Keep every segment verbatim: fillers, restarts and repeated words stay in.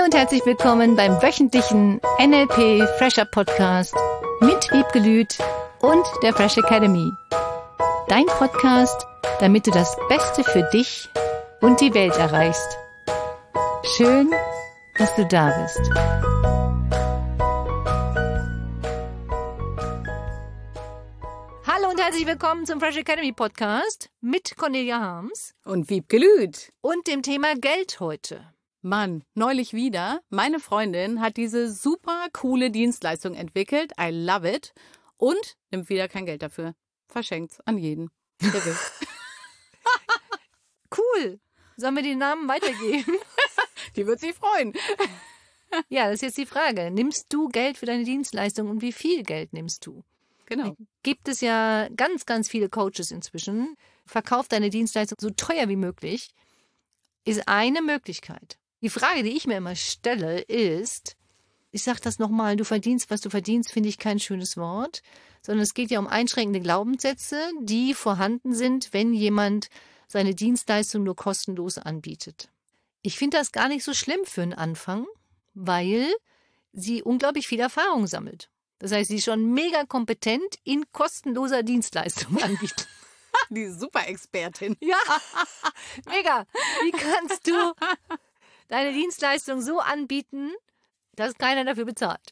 und herzlich willkommen beim wöchentlichen N L P Fresher Podcast mit Wiebke Lüth und der Fresh Academy. Dein Podcast, damit du das Beste für dich und die Welt erreichst. Schön, dass du da bist. Hallo und herzlich willkommen zum Fresh Academy Podcast mit Cornelia Harms und Wiebke Lüth und dem Thema Geld heute. Mann, neulich wieder. Meine Freundin hat diese super coole Dienstleistung entwickelt. I love it. Und nimmt wieder kein Geld dafür. Verschenkt's an jeden, der will. Cool. Sollen wir den Namen weitergeben? Die wird sich freuen. Ja, das ist jetzt die Frage. Nimmst du Geld für deine Dienstleistung und wie viel Geld nimmst du? Genau. Gibt es ja ganz, ganz viele Coaches inzwischen. Verkauf deine Dienstleistung so teuer wie möglich, ist eine Möglichkeit. Die Frage, die ich mir immer stelle, ist, ich sage das nochmal, du verdienst, was du verdienst, finde ich kein schönes Wort, sondern es geht ja um einschränkende Glaubenssätze, die vorhanden sind, wenn jemand seine Dienstleistung nur kostenlos anbietet. Ich finde das gar nicht so schlimm für einen Anfang, weil sie unglaublich viel Erfahrung sammelt. Das heißt, sie ist schon mega kompetent in kostenloser Dienstleistung anbietet. Die Super-Expertin. Ja, mega. Wie kannst du deine Dienstleistung so anbieten, dass keiner dafür bezahlt?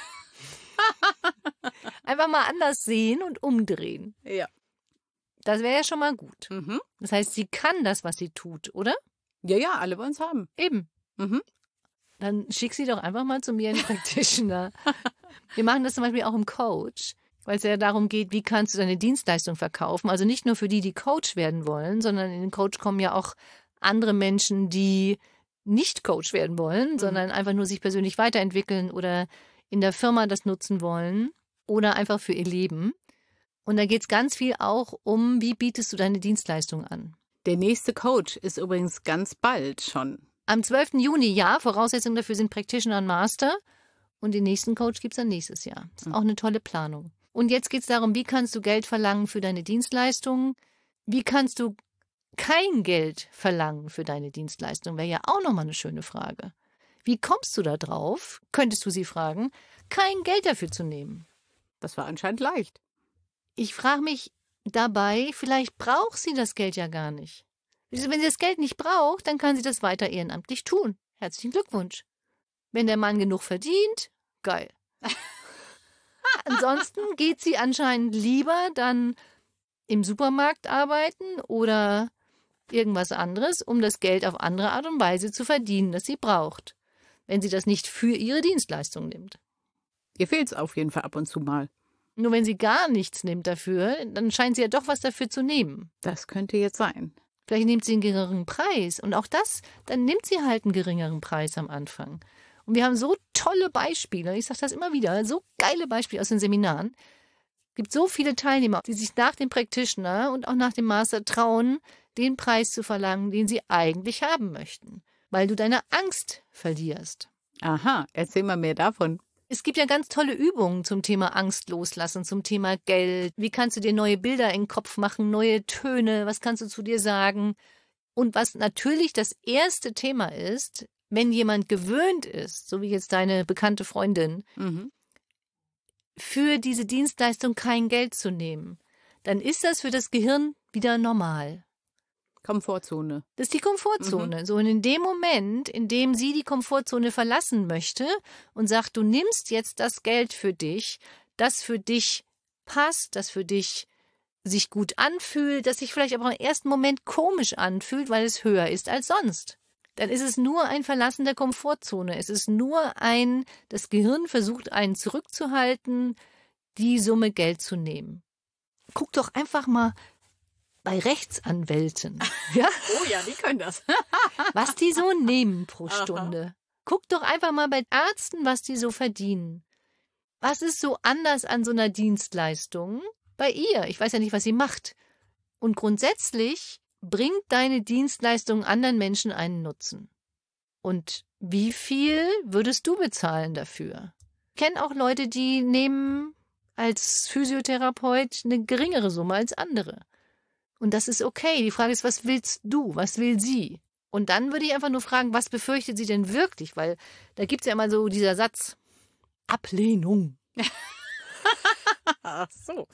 Einfach mal anders sehen und umdrehen. Ja. Das wäre ja schon mal gut. Mhm. Das heißt, sie kann das, was sie tut, oder? Ja, ja, alle wollen es haben. Eben. Mhm. Dann schick sie doch einfach mal zu mir in den Practitioner. Wir machen das zum Beispiel auch im Coach, weil es ja darum geht, wie kannst du deine Dienstleistung verkaufen. Also nicht nur für die, die Coach werden wollen, sondern in den Coach kommen ja auch andere Menschen, die nicht Coach werden wollen, mhm. sondern einfach nur sich persönlich weiterentwickeln oder in der Firma das nutzen wollen oder einfach für ihr Leben. Und da geht es ganz viel auch um, wie bietest du deine Dienstleistung an. Der nächste Coach ist übrigens ganz bald schon. Am zwölften Juni, ja, Voraussetzungen dafür sind Practitioner und Master. Und den nächsten Coach gibt es dann nächstes Jahr. Das ist auch eine tolle Planung. Und jetzt geht es darum, wie kannst du Geld verlangen für deine Dienstleistungen? Wie kannst du kein Geld verlangen für deine Dienstleistung? Wäre ja auch nochmal eine schöne Frage. Wie kommst du da drauf, könntest du sie fragen, kein Geld dafür zu nehmen? Das war anscheinend leicht. Ich frage mich dabei, vielleicht braucht sie das Geld ja gar nicht. Wenn sie das Geld nicht braucht, dann kann sie das weiter ehrenamtlich tun. Herzlichen Glückwunsch. Wenn der Mann genug verdient, geil. Ansonsten geht sie anscheinend lieber dann im Supermarkt arbeiten oder irgendwas anderes, um das Geld auf andere Art und Weise zu verdienen, das sie braucht, wenn sie das nicht für ihre Dienstleistung nimmt. Ihr fehlt es auf jeden Fall ab und zu mal. Nur wenn sie gar nichts nimmt dafür, dann scheint sie ja doch was dafür zu nehmen. Das könnte jetzt sein. Vielleicht nimmt sie einen geringeren Preis. Und auch das, dann nimmt sie halt einen geringeren Preis am Anfang. Und wir haben so tolle Beispiele, ich sage das immer wieder, so geile Beispiele aus den Seminaren. Es gibt so viele Teilnehmer, die sich nach dem Practitioner und auch nach dem Master trauen, den Preis zu verlangen, den sie eigentlich haben möchten, weil du deine Angst verlierst. Aha, erzähl mal mehr davon. Es gibt ja ganz tolle Übungen zum Thema Angst loslassen, zum Thema Geld. Wie kannst du dir neue Bilder in den Kopf machen, neue Töne, was kannst du zu dir sagen? Und was natürlich das erste Thema ist, wenn jemand gewöhnt ist, so wie jetzt deine bekannte Freundin, mhm. für diese Dienstleistung kein Geld zu nehmen, dann ist das für das Gehirn wieder normal. Komfortzone. Das ist die Komfortzone. Mhm. So, und in dem Moment, in dem sie die Komfortzone verlassen möchte und sagt, du nimmst jetzt das Geld für dich, das für dich passt, das für dich sich gut anfühlt, das sich vielleicht aber im ersten Moment komisch anfühlt, weil es höher ist als sonst. Dann ist es nur ein Verlassen der Komfortzone. Es ist nur ein, das Gehirn versucht, einen zurückzuhalten, die Summe Geld zu nehmen. Guck doch einfach mal bei Rechtsanwälten. Ja? Oh ja, die können das. Was die so nehmen pro Stunde. Aha. Guck doch einfach mal bei Ärzten, was die so verdienen. Was ist so anders an so einer Dienstleistung bei ihr? Ich weiß ja nicht, was sie macht. Und grundsätzlich bringt deine Dienstleistung anderen Menschen einen Nutzen. Und wie viel würdest du bezahlen dafür? Ich kenne auch Leute, die nehmen als Physiotherapeut eine geringere Summe als andere. Und das ist okay. Die Frage ist, was willst du? Was will sie? Und dann würde ich einfach nur fragen, was befürchtet sie denn wirklich? Weil da gibt es ja immer so dieser Satz, Ablehnung. Ach so.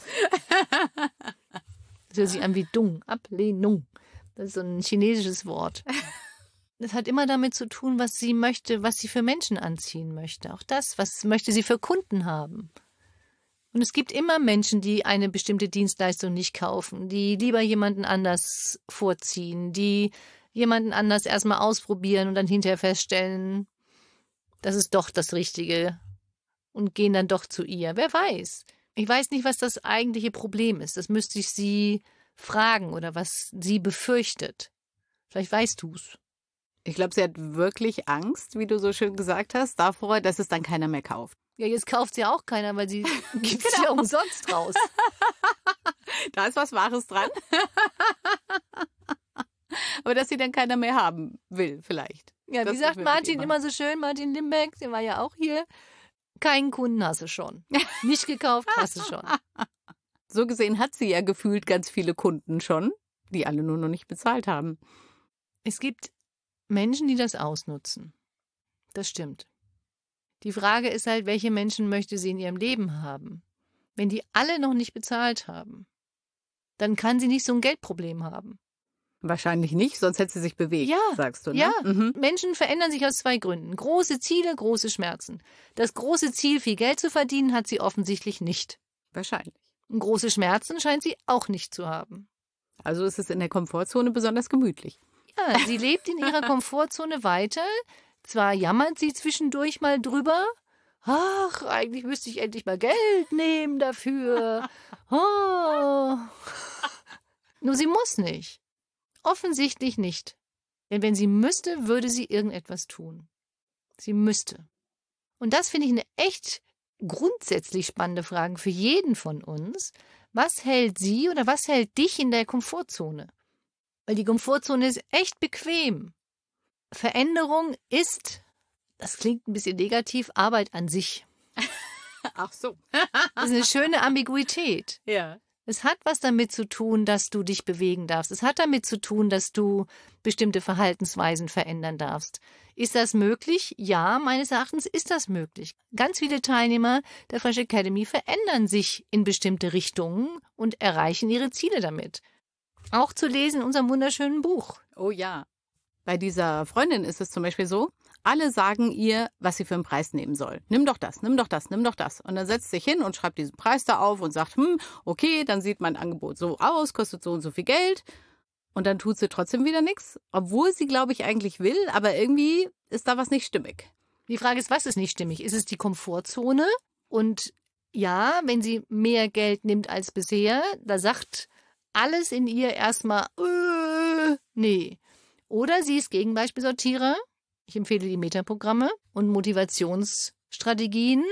Das hört sich an wie Dung, Ablehnung. Das ist so ein chinesisches Wort. Das hat immer damit zu tun, was sie möchte, was sie für Menschen anziehen möchte. Auch das, was möchte sie für Kunden haben. Und es gibt immer Menschen, die eine bestimmte Dienstleistung nicht kaufen, die lieber jemanden anders vorziehen, die jemanden anders erstmal ausprobieren und dann hinterher feststellen, das ist doch das Richtige und gehen dann doch zu ihr. Wer weiß. Ich weiß nicht, was das eigentliche Problem ist. Das müsste ich sie fragen oder was sie befürchtet. Vielleicht weißt du's. Ich glaube, sie hat wirklich Angst, wie du so schön gesagt hast, davor, dass es dann keiner mehr kauft. Ja, jetzt kauft sie auch keiner, weil sie gibt es ja umsonst raus. Da ist was Wahres dran. Aber dass sie dann keiner mehr haben will, vielleicht. Ja, das wie sagt Martin immer. immer so schön, Martin Limbeck, der war ja auch hier, keinen Kunden hast du schon. Nicht gekauft hast du schon. So gesehen hat sie ja gefühlt ganz viele Kunden schon, die alle nur noch nicht bezahlt haben. Es gibt Menschen, die das ausnutzen. Das stimmt. Die Frage ist halt, welche Menschen möchte sie in ihrem Leben haben? Wenn die alle noch nicht bezahlt haben, dann kann sie nicht so ein Geldproblem haben. Wahrscheinlich nicht, sonst hätte sie sich bewegt, ja, sagst du, ne? Ja, mhm. Menschen verändern sich aus zwei Gründen. Große Ziele, große Schmerzen. Das große Ziel, viel Geld zu verdienen, hat sie offensichtlich nicht. Wahrscheinlich. Und große Schmerzen scheint sie auch nicht zu haben. Also ist es in der Komfortzone besonders gemütlich. Ja, sie lebt in ihrer Komfortzone weiter. Zwar jammert sie zwischendurch mal drüber. Ach, eigentlich müsste ich endlich mal Geld nehmen dafür. Oh. Nur sie muss nicht. Offensichtlich nicht. Denn wenn sie müsste, würde sie irgendetwas tun. Sie müsste. Und das finde ich eine echt grundsätzlich spannende Frage für jeden von uns. Was hält sie oder was hält dich in der Komfortzone? Weil die Komfortzone ist echt bequem. Veränderung ist, das klingt ein bisschen negativ, Arbeit an sich. Ach so. Das ist eine schöne Ambiguität. Ja. Es hat was damit zu tun, dass du dich bewegen darfst. Es hat damit zu tun, dass du bestimmte Verhaltensweisen verändern darfst. Ist das möglich? Ja, meines Erachtens ist das möglich. Ganz viele Teilnehmer der Fresh Academy verändern sich in bestimmte Richtungen und erreichen ihre Ziele damit. Auch zu lesen in unserem wunderschönen Buch. Oh ja. Bei dieser Freundin ist es zum Beispiel so, alle sagen ihr, was sie für einen Preis nehmen soll. Nimm doch das, nimm doch das, nimm doch das. Und dann setzt sie sich hin und schreibt diesen Preis da auf und sagt, hm, okay, dann sieht mein Angebot so aus, kostet so und so viel Geld. Und dann tut sie trotzdem wieder nichts, obwohl sie, glaube ich, eigentlich will, aber irgendwie ist da was nicht stimmig. Die Frage ist, was ist nicht stimmig? Ist es die Komfortzone? Und ja, wenn sie mehr Geld nimmt als bisher, da sagt alles in ihr erstmal, äh, nee. Oder sie ist Gegenbeispielsortierer. Ich empfehle die Metaprogramme und Motivationsstrategien,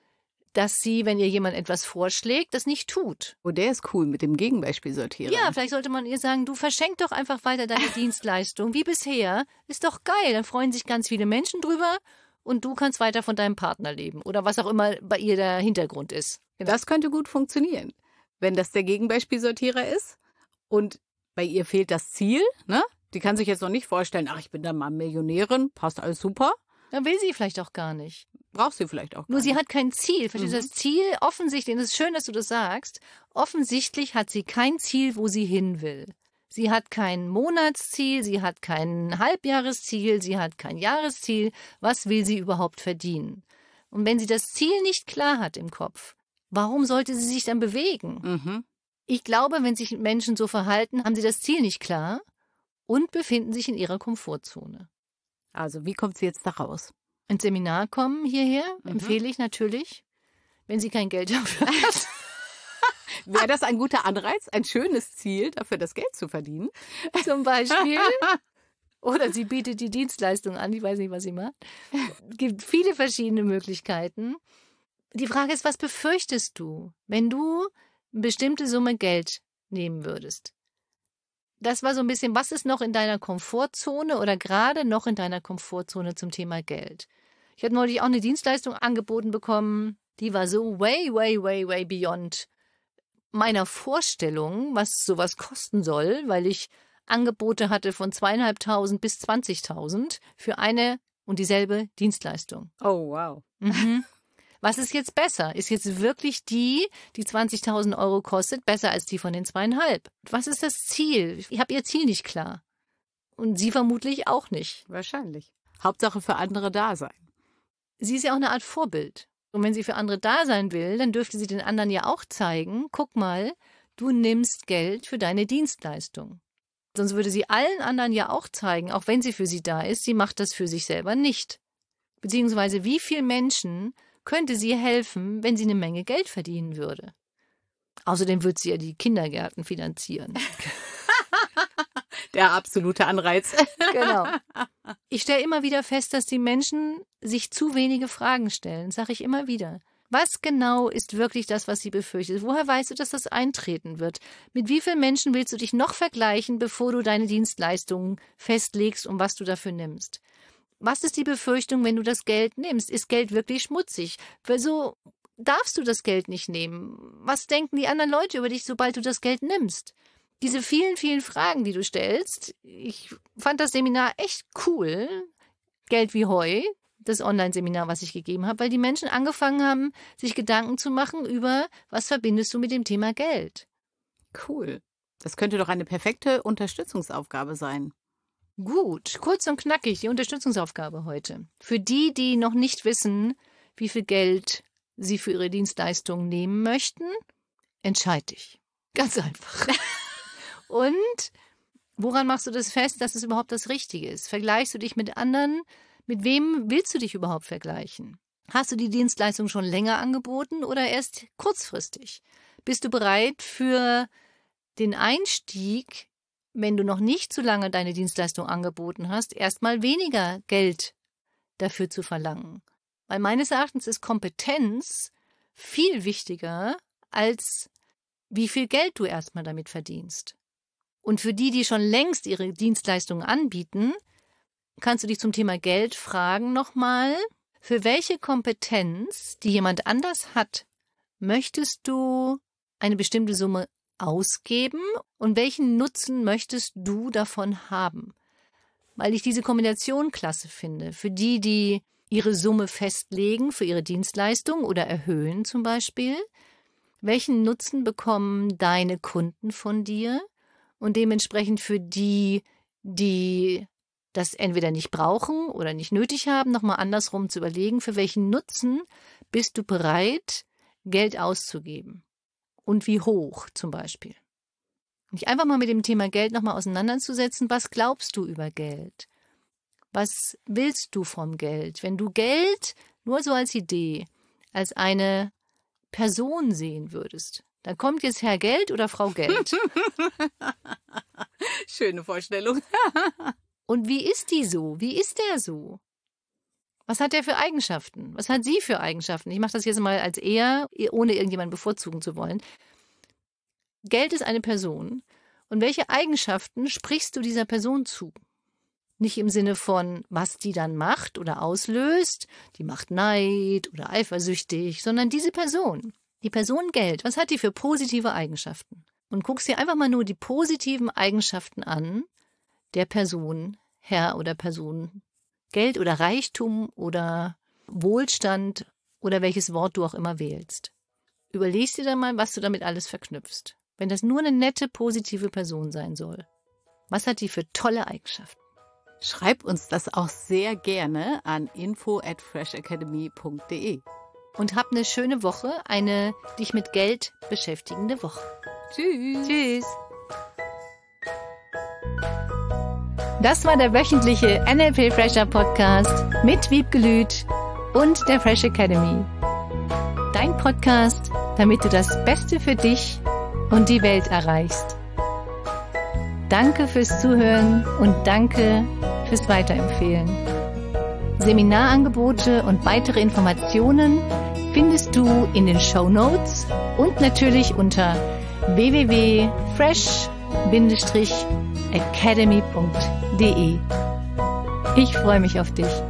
dass sie, wenn ihr jemand etwas vorschlägt, das nicht tut. Oh, der ist cool mit dem Gegenbeispielsortierer. Ja, vielleicht sollte man ihr sagen, du verschenk doch einfach weiter deine Dienstleistung, wie bisher. Ist doch geil, dann freuen sich ganz viele Menschen drüber und du kannst weiter von deinem Partner leben oder was auch immer bei ihr der Hintergrund ist. Genau. Das könnte gut funktionieren, wenn das der Gegenbeispielsortierer ist und bei ihr fehlt das Ziel, ne? Die kann sich jetzt noch nicht vorstellen, ach, ich bin dann mal Millionärin, passt alles super. Dann will sie vielleicht auch gar nicht. Braucht sie vielleicht auch gar Nur sie nicht. hat kein Ziel. Verstehst du, Mhm. das Ziel offensichtlich, und es ist schön, dass du das sagst, offensichtlich hat sie kein Ziel, wo sie hin will. Sie hat kein Monatsziel, sie hat kein Halbjahresziel, sie hat kein Jahresziel. Was will sie überhaupt verdienen? Und wenn sie das Ziel nicht klar hat im Kopf, warum sollte sie sich dann bewegen? Mhm. Ich glaube, wenn sich Menschen so verhalten, haben sie das Ziel nicht klar und befinden sich in ihrer Komfortzone. Also, wie kommt sie jetzt da raus? Ins Seminar kommen hierher, Mhm. empfehle ich natürlich, wenn sie kein Geld dafür hat. Wäre das ein guter Anreiz, ein schönes Ziel, dafür das Geld zu verdienen? Zum Beispiel. Oder sie bietet die Dienstleistung an, ich weiß nicht, was sie macht. Es gibt viele verschiedene Möglichkeiten. Die Frage ist, was befürchtest du, wenn du eine bestimmte Summe Geld nehmen würdest? Das war so ein bisschen, was ist noch in deiner Komfortzone oder gerade noch in deiner Komfortzone zum Thema Geld? Ich hatte neulich auch eine Dienstleistung angeboten bekommen, die war so way, way, way, way beyond meiner Vorstellung, was sowas kosten soll, weil ich Angebote hatte von zweieinhalbtausend bis zwanzigtausend für eine und dieselbe Dienstleistung. Oh, wow. Mhm. Was ist jetzt besser? Ist jetzt wirklich die, die zwanzigtausend Euro kostet, besser als die von den zweieinhalb? Was ist das Ziel? Ich habe ihr Ziel nicht klar. Und sie vermutlich auch nicht. Wahrscheinlich. Hauptsache für andere da sein. Sie ist ja auch eine Art Vorbild. Und wenn sie für andere da sein will, dann dürfte sie den anderen ja auch zeigen, guck mal, du nimmst Geld für deine Dienstleistung. Sonst würde sie allen anderen ja auch zeigen, auch wenn sie für sie da ist, sie macht das für sich selber nicht. Beziehungsweise wie vielen Menschen könnte sie helfen, wenn sie eine Menge Geld verdienen würde. Außerdem würde sie ja die Kindergärten finanzieren. Der absolute Anreiz. Genau. Ich stelle immer wieder fest, dass die Menschen sich zu wenige Fragen stellen, sage ich immer wieder. Was genau ist wirklich das, was sie befürchtet? Woher weißt du, dass das eintreten wird? Mit wie vielen Menschen willst du dich noch vergleichen, bevor du deine Dienstleistungen festlegst und was du dafür nimmst? Was ist die Befürchtung, wenn du das Geld nimmst? Ist Geld wirklich schmutzig? Wieso darfst du das Geld nicht nehmen? Was denken die anderen Leute über dich, sobald du das Geld nimmst? Diese vielen, vielen Fragen, die du stellst, ich fand das Seminar echt cool. Geld wie Heu, das Online-Seminar, was ich gegeben habe, weil die Menschen angefangen haben, sich Gedanken zu machen über, was verbindest du mit dem Thema Geld? Cool. Das könnte doch eine perfekte Unterstützungsaufgabe sein. Gut, kurz und knackig, die Unterstützungsaufgabe heute. Für die, die noch nicht wissen, wie viel Geld sie für ihre Dienstleistungen nehmen möchten, entscheid dich. Ganz einfach. Und woran machst du das fest, dass es überhaupt das Richtige ist? Vergleichst du dich mit anderen? Mit wem willst du dich überhaupt vergleichen? Hast du die Dienstleistung schon länger angeboten oder erst kurzfristig? Bist du bereit für den Einstieg, wenn du noch nicht so lange deine Dienstleistung angeboten hast, erstmal weniger Geld dafür zu verlangen? Weil meines Erachtens ist Kompetenz viel wichtiger, als wie viel Geld du erstmal damit verdienst. Und für die, die schon längst ihre Dienstleistungen anbieten, kannst du dich zum Thema Geld fragen nochmal, für welche Kompetenz, die jemand anders hat, möchtest du eine bestimmte Summe ausgeben und welchen Nutzen möchtest du davon haben? Weil ich diese Kombination klasse finde. Für die, die ihre Summe festlegen für ihre Dienstleistung oder erhöhen zum Beispiel, welchen Nutzen bekommen deine Kunden von dir? Und dementsprechend für die, die das entweder nicht brauchen oder nicht nötig haben, nochmal andersrum zu überlegen, für welchen Nutzen bist du bereit, Geld auszugeben? Und wie hoch zum Beispiel. Mich einfach mal mit dem Thema Geld nochmal auseinanderzusetzen. Was glaubst du über Geld? Was willst du vom Geld? Wenn du Geld nur so als Idee, als eine Person sehen würdest, dann kommt jetzt Herr Geld oder Frau Geld. Schöne Vorstellung. Und wie ist die so? Wie ist der so? Was hat der für Eigenschaften? Was hat sie für Eigenschaften? Ich mache das jetzt mal als er, ohne irgendjemanden bevorzugen zu wollen. Geld ist eine Person. Und welche Eigenschaften sprichst du dieser Person zu? Nicht im Sinne von, was die dann macht oder auslöst, die macht Neid oder eifersüchtig, sondern diese Person. Die Person Geld, was hat die für positive Eigenschaften? Und guckst dir einfach mal nur die positiven Eigenschaften an der Person, Herr oder Person Geld oder Reichtum oder Wohlstand oder welches Wort du auch immer wählst. Überlegst dir dann mal, was du damit alles verknüpfst. Wenn das nur eine nette, positive Person sein soll. Was hat die für tolle Eigenschaften? Schreib uns das auch sehr gerne an info at fresh academy punkt de. Und hab eine schöne Woche, eine dich mit Geld beschäftigende Woche. Tschüss. Tschüss. Das war der wöchentliche N L P Fresher Podcast mit Wiebke Lüth und der Fresh Academy. Dein Podcast, damit du das Beste für dich und die Welt erreichst. Danke fürs Zuhören und danke fürs Weiterempfehlen. Seminarangebote und weitere Informationen findest du in den Shownotes und natürlich unter w w w punkt fresh academy punkt de. Ich freue mich auf dich.